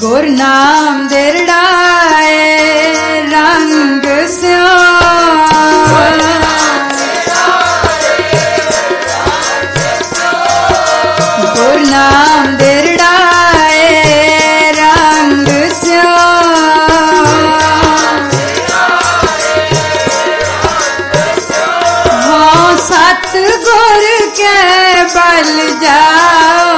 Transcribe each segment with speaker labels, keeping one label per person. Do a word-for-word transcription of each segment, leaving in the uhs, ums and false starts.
Speaker 1: गुर नाम दिरड़ाए रंग स्यो गुर नाम दिरड़ाए रंग स्यो हो सत गुर के बल जाओ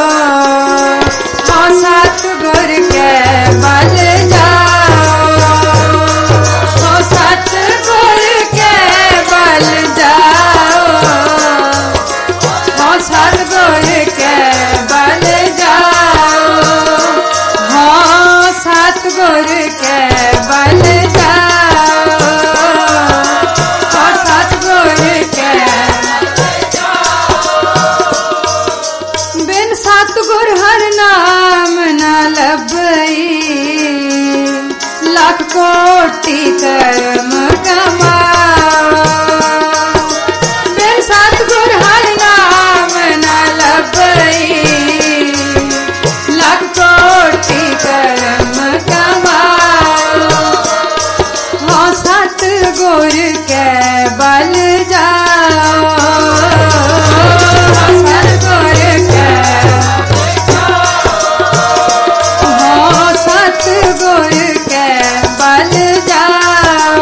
Speaker 1: हो सत गुर के बल जाओ हो सत गुर के बल जाओ हो सत गुर के बल जाओ हो सत गुर के बल जाओ हो सत गुर के बिन सतगुर हर नाम न लभई लाख कोटि कर्म कमाओ बिन सतगुर हर नाम न लभई लाख कोटि कर्म कमाओ हो सतगुर के बल जाओ हो सतगुर के हो सतगुर के बल जाओ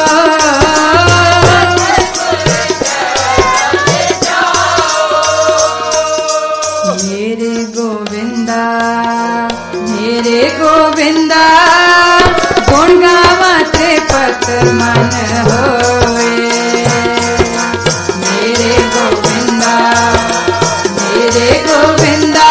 Speaker 1: मेरे गोविंदा मेरे गोविंदा गुण गावा त्रिपत मन होए मेरे गोविंदा मेरे गोविंदा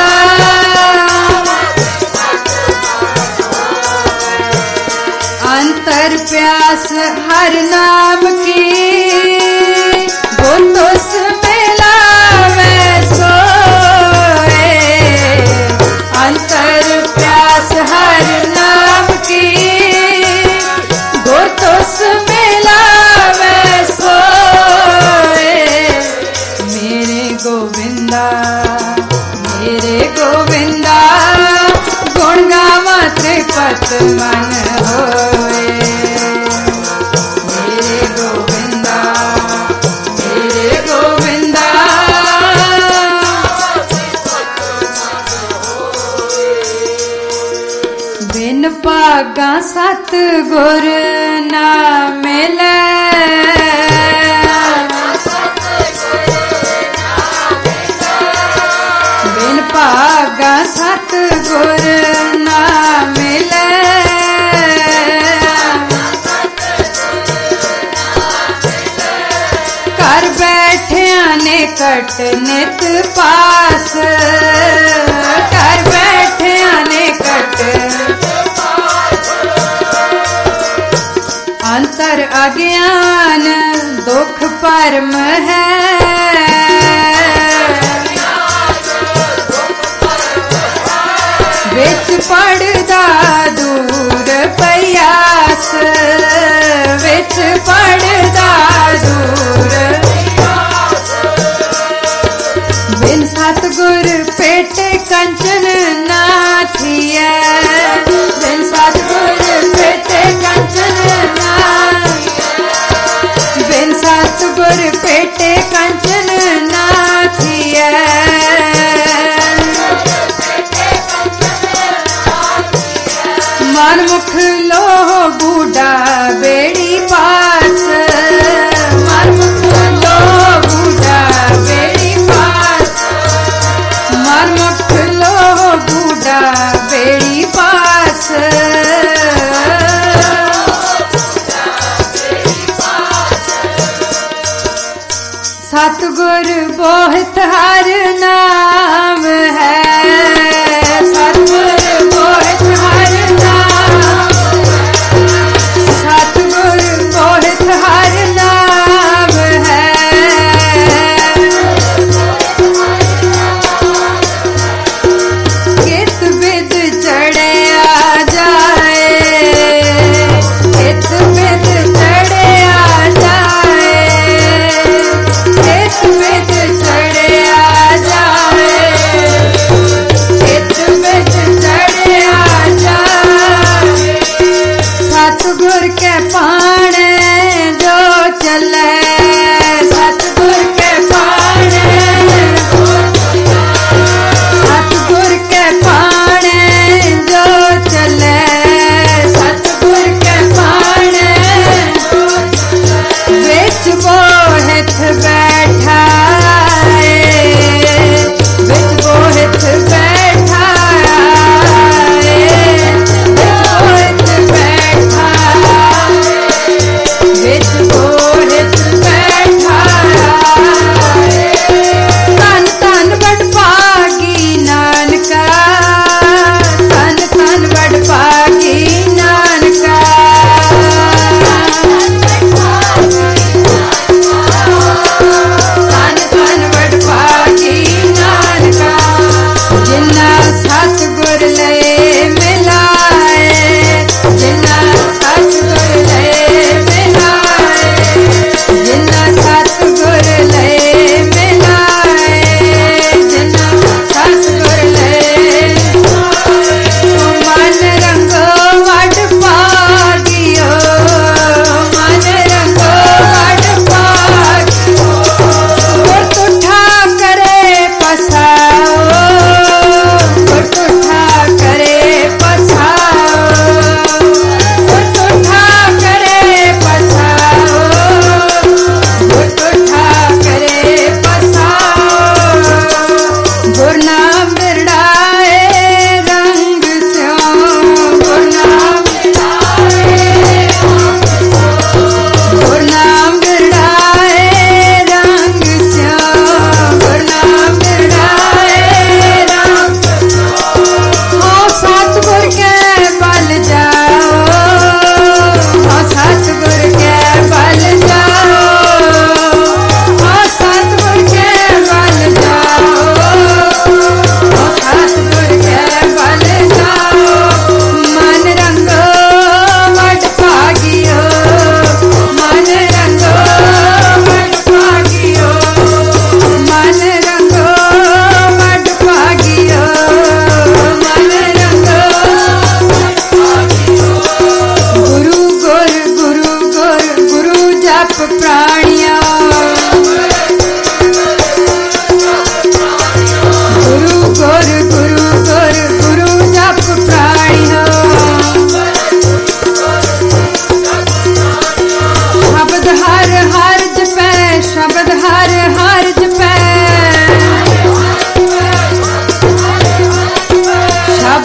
Speaker 1: अंतर प्यास हर नाम की गुण तुस मिलावे सोए अंतर प्यास हर नाम की गुण तुस मिलावे सोए मेरे गोविंदा मेरे गोविंदा गुण गावा त्रिपत मन होए मेरे गोविंदा मेरे गोविंदा बिन भागा सत गुर ना मिले बिन भागा सत गुर ना मिले कर बैठिया ने कट नित पास कर बैठिया ने कट अंतर अज्ञान दुख परम है बिच पड़दा दूर प्रयास बिच पड़दा दूर बिन सतगुर पेटे कंचन नाथिया बिन सतगुर पेटे कंचन बिन सतगुर पेटे कंचन नाथिया मन मुख लोह बूढ़ा बेड़ी पास मन मुख लोह बूढ़ा बेड़ी पास मन मुख लोह बूढ़ा बेड़ी पास सतगुर बहुत हर नाम है सतगुर बहुत हर नाम सतगुर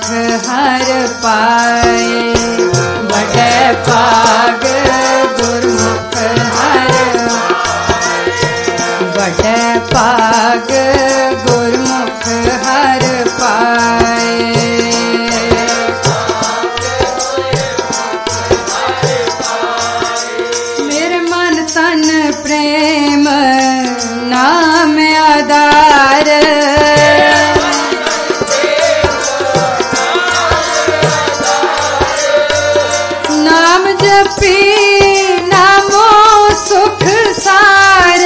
Speaker 1: गुरमुख हर पाए। बड़े भाग गुरमुख हर, बड़े भाग गुरमुख हर पाए। मेरे मन तन प्रेम नाम आधार, नाम जपी नामो सुख सार।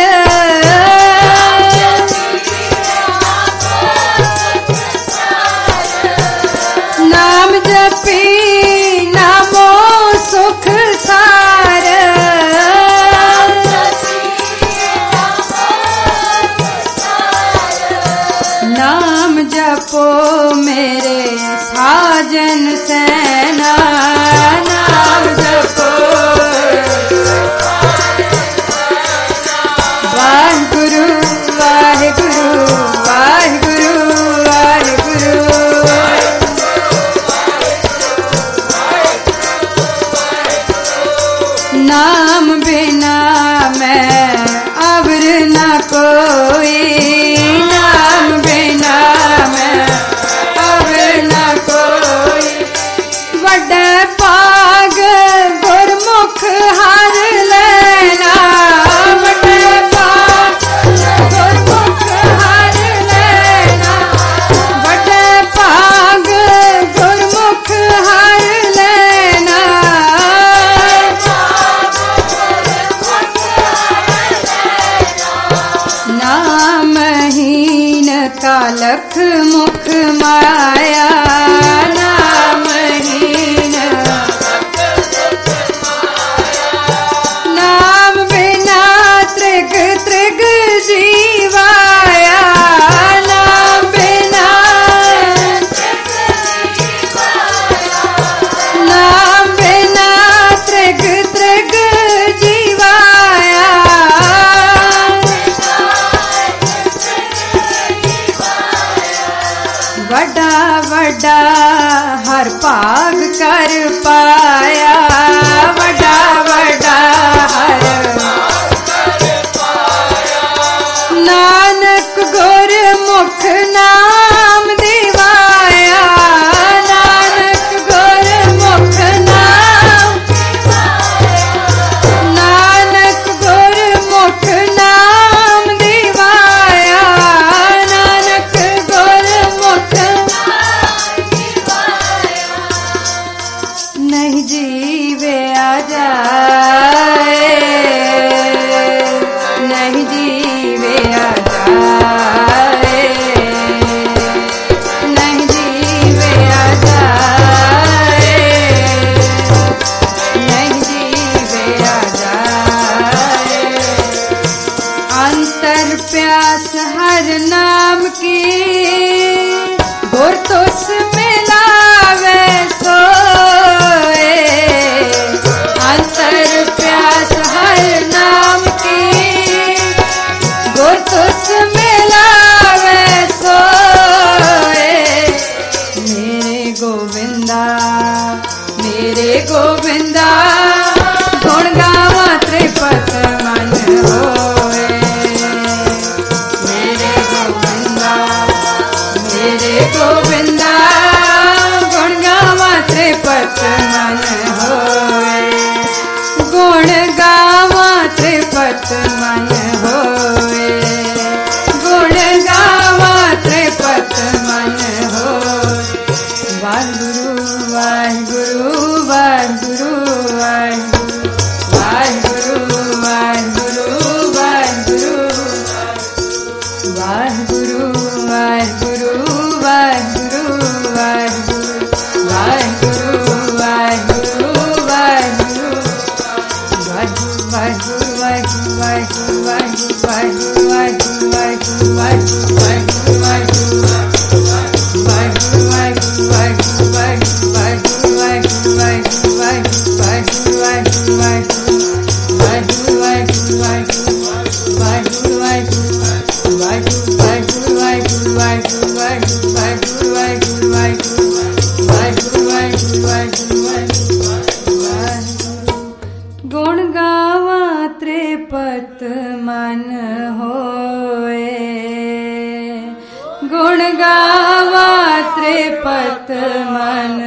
Speaker 1: नाम जपी नामो सुख सार। नाम जपो मेरे साजन सैना, नाम जपो वाहिगुरु वाहिगुरु वाहिगुरु वाहिगुरु। नाम बिना मैं अवर न कोई, नाम बिना मैं अवर न कोई। वड्डे भाग गुरमुख हर लेना, वड्डे भाग गुरमुख हर लेना, वड्डे भाग गुरमुख हर लेना। नामहीन का लख मुख माया, नामहीन नाम बिना त्रिग त्रिग जीवाया, नाम बिना नाम बिना त्रिग त्रिग जीवाया। वड्डा वड्डा हर भाग कर पाया, वड्डा वड्डा हर नानक गुरमुख नाम दिवाया, नानक गुरमुख नाम, नानक गुरमुख नाम दिवाया, नानक गुरमुख नहीं जीवे आ जाए, नहीं जीवे आ जाए, नहीं जीवे आ जाए, नहीं जीवे आ जाए। अंतर प्यास हर नाम की गुर तुस मिलावे सोए। अंतर प्यास हर नाम की गुर तुस मिलावे सोए। मेरे गोविंदा मेरे गोविंदा गुण गावा त्रिपत मन होए। मेरे गोविंदा मेरे गोविंदा गुण गावा त्रिपत मन होए। गुण गावा त्रिपत मन होए, गुण गावा त्रिपत मन होए। वाहिगुरु वाहिगुरु वाहिगुरु वाहिगुरु वाहिगुरु गुण गावा त्रिपत मन होए, गुण गावा त्रिपत मन